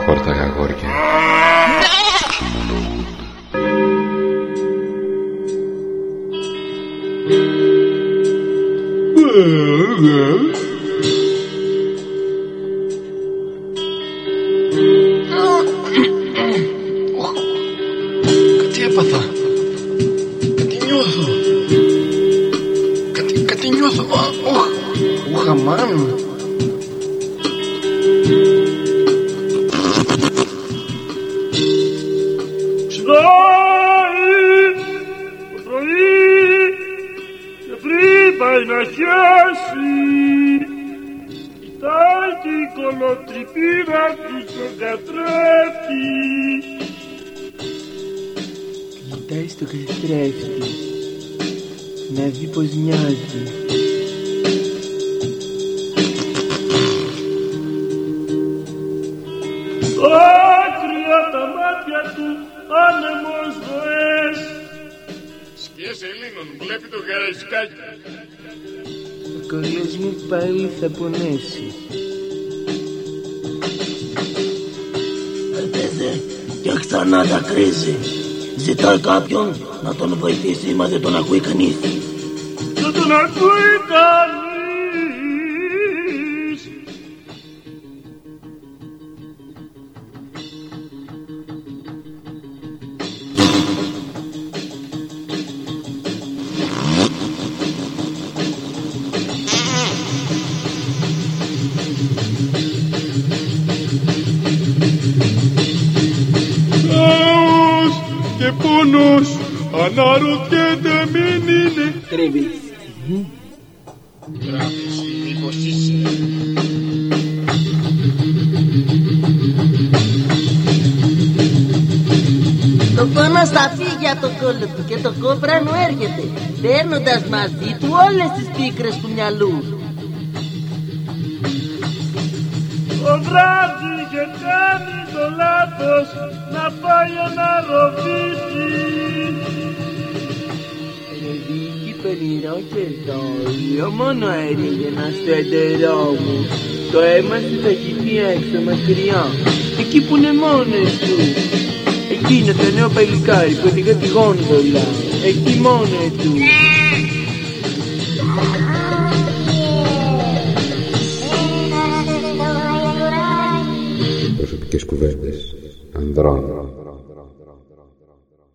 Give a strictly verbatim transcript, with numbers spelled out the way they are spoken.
χόρτα αγόρια ξεμολογούνται. Κάτι έπαθα. Κάτι νιώθω. Κάτι, κάτι νιώθω. Ούχ, αμάν. Να χιάσει, κοιτάει και η κολοτριπίρα του στον καθρέφτη. Κοιτάει στο καθρέφτη να δει πως μοιάζει. Άκρια τα μάτια του, άνεμος ζωές. Σκιές Ελλήνων, βλέπει το γαραϊσκάκι. Ο κολλός μου πάλι θα πονέσει. Έρχεται και ξανά τα κρίζει. Ζητάει κάποιον να τον βοηθήσει, μα δεν τον ακούει κανείς. Δεν τον ακούει κανείς. Και πόνος, αναρωτιέται μην είναι. Κρύβεις. Τράβηση, μήπως είσαι. Το πόνο στα φύγια το κόλλο του και το κόπρανο έρχεται, παίρνοντας μαζί του όλες τις πίκρες του μυαλού. Το βράδυ και κάνει το λάθος να πάει να ροβήσει. Ρεβίκι πενηρό και δόλιο, μόνο έριγαινα στο εντερό μου. Το αίμα σου θα χυθεί έξω μακριά, εκεί που είναι μόνος του. Εκείνο το νέο παλικάρι που οδηγά τη γόνδολα, εκεί μόνο του. Προσωπικές κουβέντες ανδρών.